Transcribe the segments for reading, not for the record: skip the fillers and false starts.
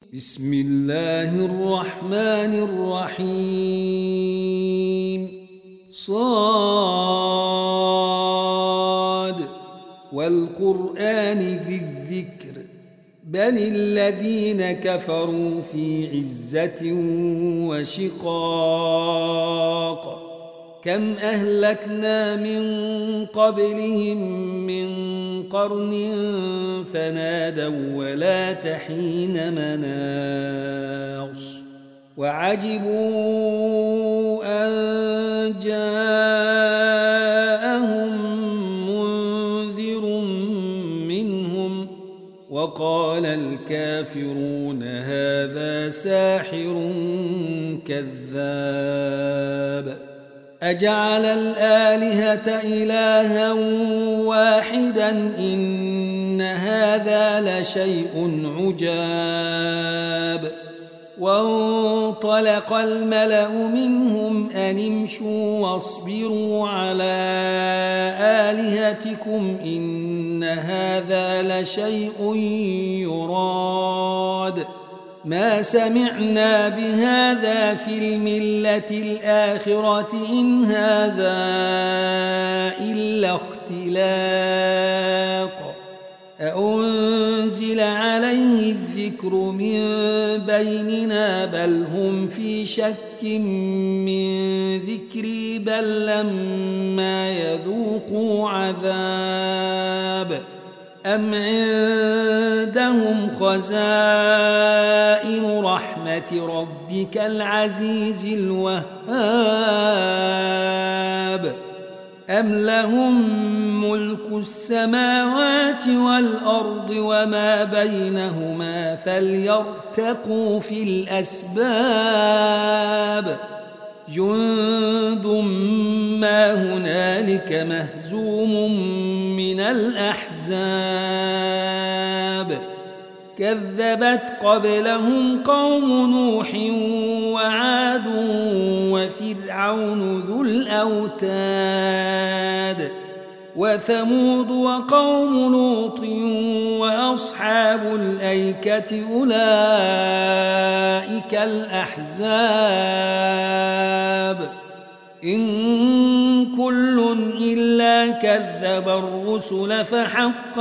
بسم الله الرحمن الرحيم صاد والقرآن ذي الذكر بل الذين كفروا في عزة وشقاق كم أهلكنا من قبلهم من قرن فنادوا ولا تحين مناص وعجبوا أن جاءهم منذر منهم وقال الكافرون هذا ساحر كذاب أجعل الآلهة إلها واحدا إن هذا لشيء عجاب وانطلق الملأ منهم أن امشوا واصبروا على آلهتكم إن هذا لشيء يراد ما سمعنا بهذا في الملة الآخرة إن هذا إلا اختلاق أأنزل عليه الذكر من بيننا بل هم في شك من ذكري بل لما يذوقوا عذاب أم عندهم خزائن رحمة ربك العزيز الوهاب أم لهم ملك السماوات والأرض وما بينهما فليرتقوا في الأسباب جند ما هنالك مهزوم من الأحزاب كذبت قبلهم قوم نوح وعاد وفرعون ذو الأوتاد وثمود وقوم لوط وأصحاب الأيكة أولئك الأحزاب إن كل إلا كذب الرسل فحق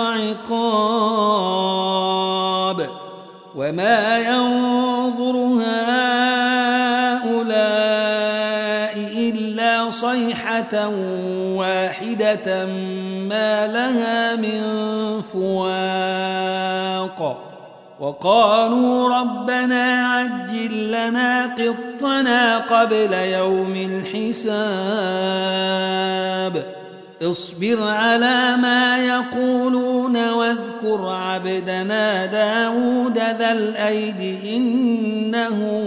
عقاب وما ينظر هؤلاء إلا صيحة واحدة ما لها من فواق وقالوا ربنا عجل لنا قطنا قبل يوم الحساب اصبر على ما يقولون واذكر عبدنا داود ذا الأيد إنه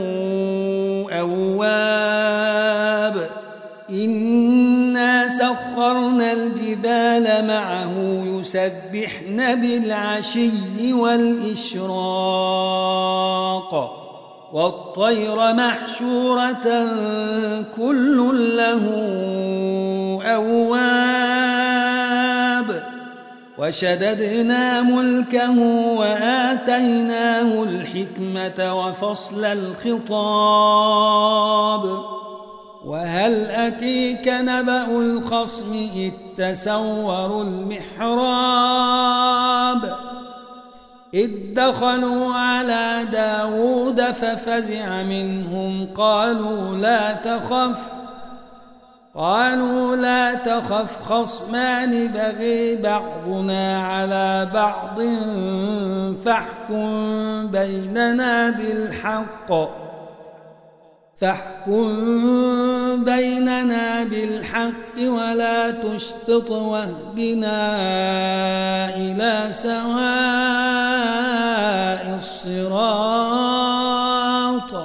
أواب إنا سخرنا الجبال معه يسبحن بالعشي والإشراق والطير محشورة كل له أواب وشددنا ملكه وآتيناه الحكمة وفصل الخطاب وهل أتيك نبأ الخصم إذ تسوروا المحراب إذ دخلوا على داود ففزع منهم قالوا لا تخف خصمان بغي بعضنا على بعض فاحكم بيننا بالحق ولا تشطط واهدنا إلى سواء الصراط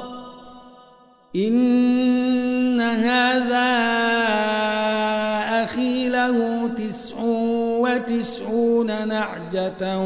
إن هذا أخي له 99 نعجة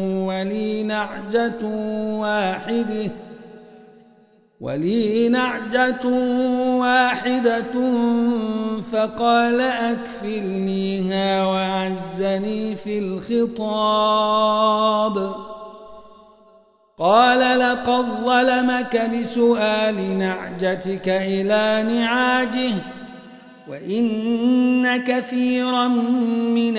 ولي نعجة واحدة فقال أكفلنيها وعزني في الخطاب قال لقد ظلمك بسؤال نعجتك إلى نعاجه وإن كثيرا من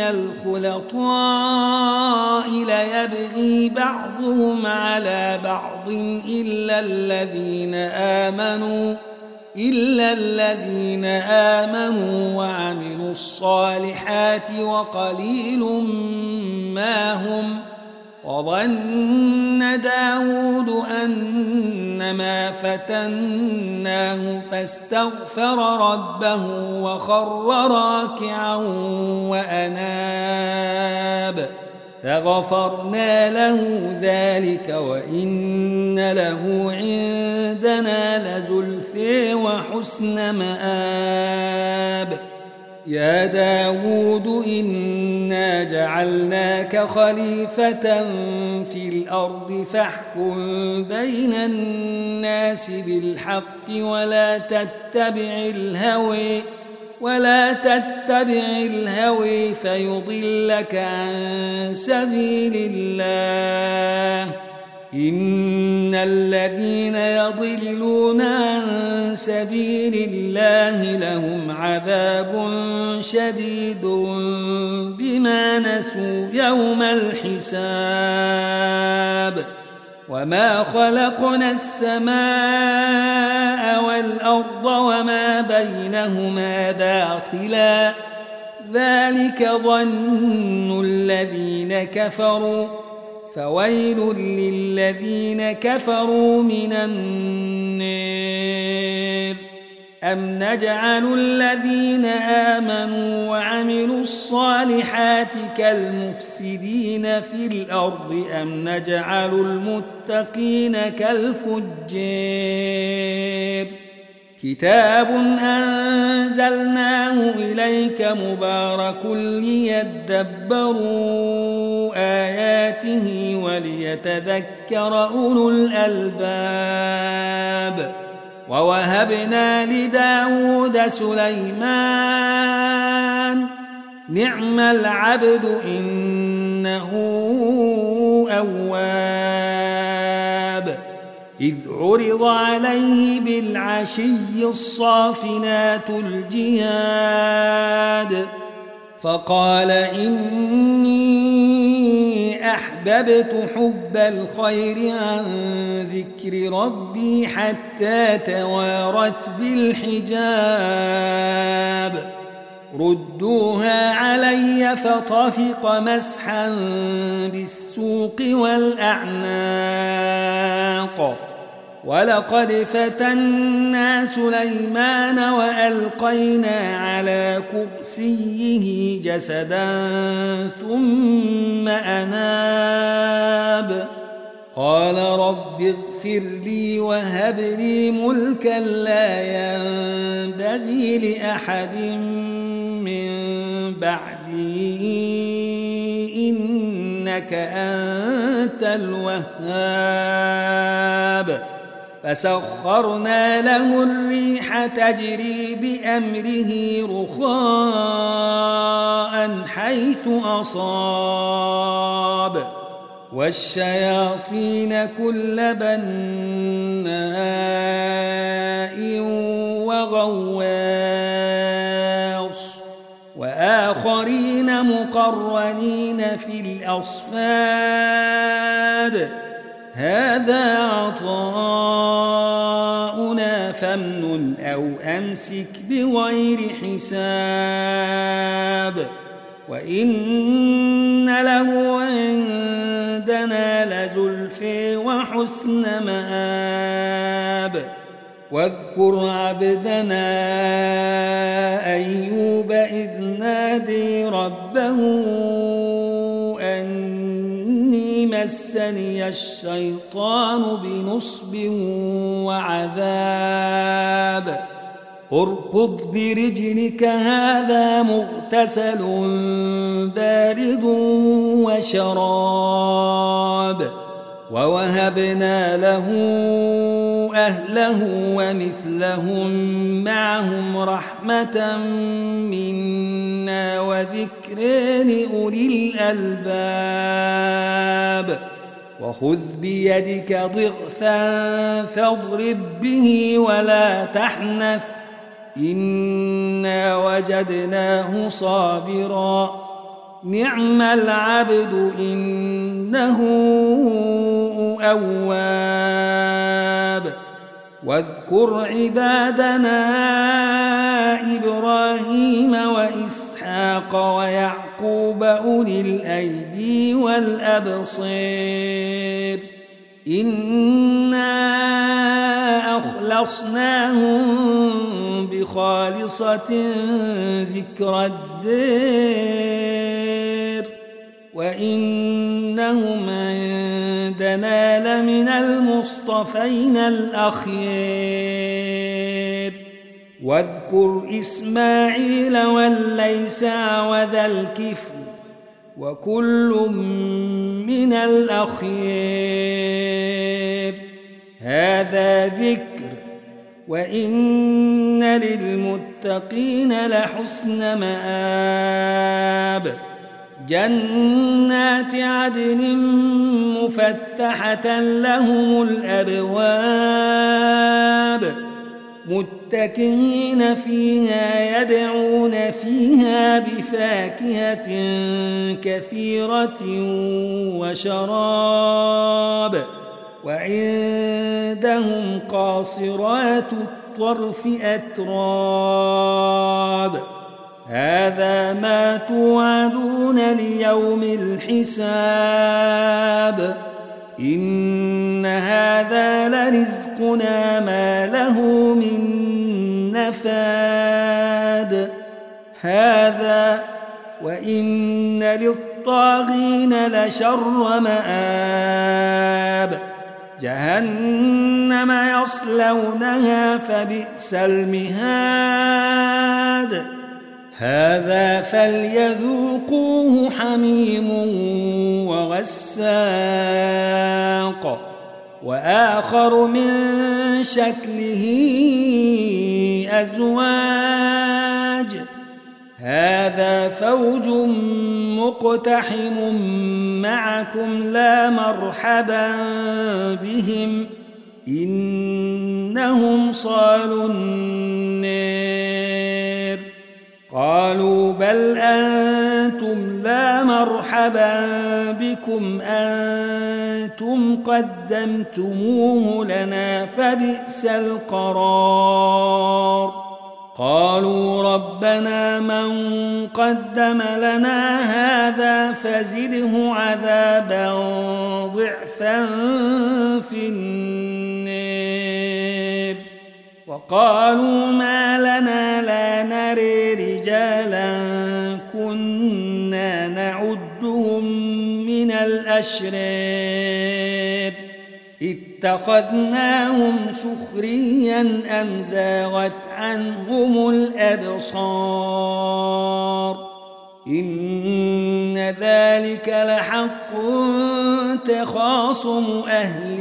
الخلطاء ليبغي بعضهم على بعض إلا الذين آمنوا وعملوا الصالحات وقليل ما هم. وظن داود أنما فتناه فاستغفر ربه وخر راكعا وأناب فغفرنا له ذلك وإن له عندنا لزلفى وحسن مآب. يا داود إنا جعلناك خليفة في الأرض فاحكم بين الناس بالحق ولا تتبع الهوى فيضلك عن سبيل الله. إن الذين يضلون عن سبيل الله لهم عذاب شديد بما نسوا يوم الحساب. وما خلقنا السماء والأرض وما بينهما باطلا ذلك ظن الذين كفروا فويل للذين كفروا من النار. أم نجعل الذين آمنوا وعملوا الصالحات كالمفسدين في الأرض أم نجعل المتقين كالفجار. كتاب أنزلناه إليك مبارك ليدبروا آياته وليتذكر أولو الألباب. ووهبنا لداود سليمان نعم العبد إنه أواب. إذ عرض عليه بالعشي الصافنات الجياد فقال إني أحببت حب الخير عن ذكر ربي حتى توارت بالحجاب. ردوها علي فطفق مسحا بالسوق والأعناق. ولقد فتنا سليمان وألقينا على كرسيه جسدا ثم أناب. قال رب اغفر لي وهب لي ملكا لا ينبغي لأحد من بعدي إنك أنت الوهاب. فسخرنا له الريح تجري بأمره رخاء حيث أصاب والشياطين كل بناء وغواص وآخرين مقرنين في الأصفاد. هذا عطاؤنا فامنن أو أمسك بغير حساب. وإن له عندنا لزلفى وحسن مآب. واذكر عبدنا أيوب إذ نادي ربه أني مسني الشيطان بنصب وعذاب. اركض برجلك هذا مغتسل بارد وشراب. ووهبنا له أهله ومثلهم معهم رحمة منا وذكر لأولي الألباب. وخذ بيدك ضغثا فاضرب به ولا تحنث إنا وجدناه صابرا نعم العبد إنه أواب واذكر عبادنا إبراهيم وإسحاق ويعقوب أولي الأيدي والأبصير إنا أخلصناهم بخالصة ذكر الدار وإنهم عندنا لمن المصطفين الأخيار واذكر إسماعيل واليسع وذا الكفل وكل من الأخيار هذا ذكر وإن للمتقين لحسن مآب جنات عدن مفتحة لهم الأبواب متكئين فيها يدعون فيها بفاكهة كثيرة وشراب وعندهم قاصرات الطرف أتراب هذا ما توعدون ليوم الحساب إن هذا لرزقنا ما له من نفاد هذا وإن للطاغين لشر مآب جهنم يصلونها فبئس المهاد هذا فليذوقوه حميم وغساق وآخر من شكله أزواج هذا فوج مقتحم معكم لا مرحبا بهم إنهم صالوا النار قالوا بل أنتم لا مرحبا بكم أنتم قدمتموه لنا فبئس القرار قالوا ربنا من قدم لنا هذا فزده عذابا ضعفا في النار وقالوا ما لنا لا نري رجالا كنا نعدهم من الأشرار اتخذناهم سخريا أم زاغت عنهم الأبصار إن ذلك لحق تخاصم أهل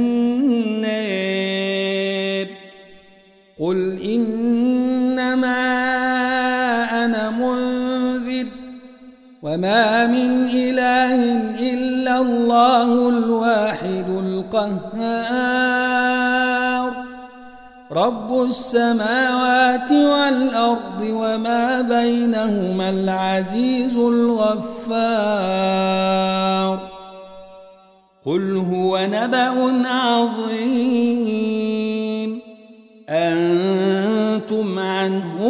النار قل إنما أنا منذر وما من إله إلا الله الواحد القهار رب السماوات والأرض وما بينهما العزيز الغفار قل هو نبأ عظيم أنتم عنه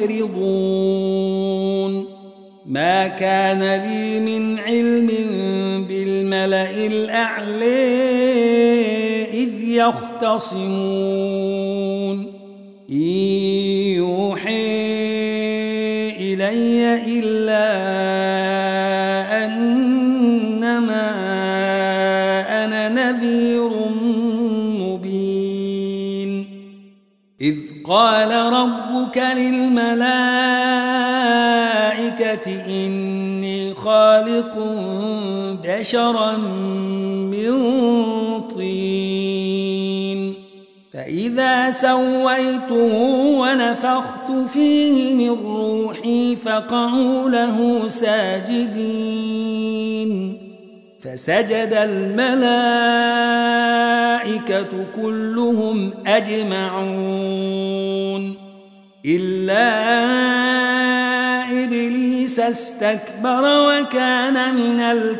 معرضون ما كان لي من علم بالملأ الأعلى إذ يختصمون إن يوحي إلي إلا أنما أنا نذير مبين إذ قال ربك للملائكة إني خالق بشرا من طين فإذا سويته ونفخت فيه من روحي فقعوا له ساجدين فسجد الملائكة كلهم أجمعون إلا إبليس استكبر وكان من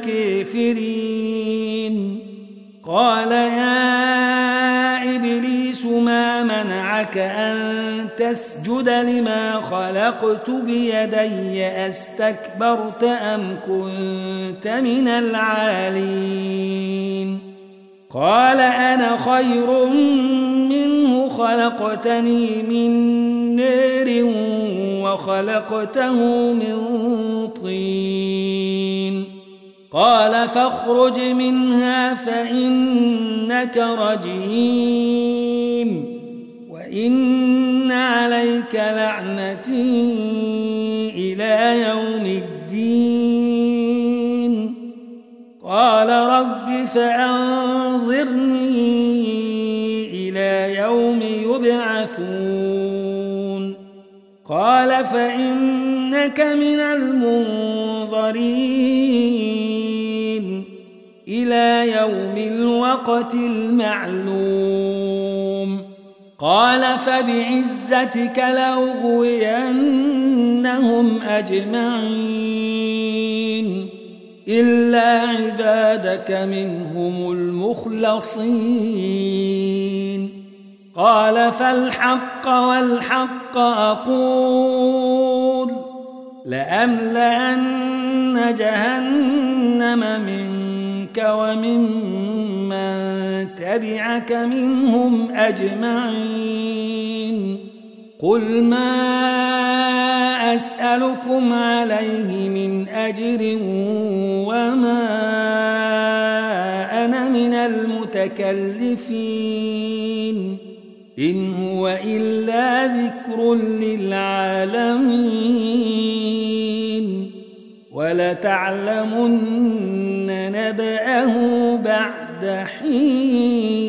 الكافرين قال يا إبليس ما منعك أن تسجد لما خلقت بيدي أستكبرت أم كنت من العالين قال أنا خير منه خلقتني من نار وخلقته من طين قال فاخرج منها فإنك رجيم وإن عليك لعنتي إلى يوم الدين قال رب فأنظرني إلى يوم يبعثون قال فإنك من المنظرين إلى يوم الوقت المعلوم قال فبعزتك لأغوينهم أجمعين إلا عبادك منهم المخلصين قال فالحق والحق أقول لأملأن جهنم منك وممن تبعك منهم أجمعين قل ما أسألكم عليه من أجر وما أنا من المتكلفين إن هو إلا ذكر للعالمين ولتعلمن نبأه بعد حين